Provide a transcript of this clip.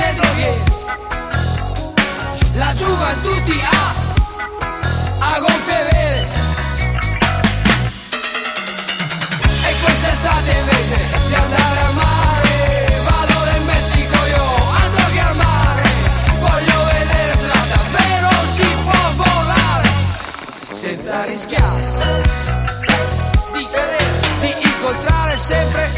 le droghe. La gioventù ti ha a gonfie vele. E quest'estate invece di andare a mare vado nel Messico io, altro che al mare. Voglio vedere se davvero si può volare senza rischiare di cadere, di incontrare sempre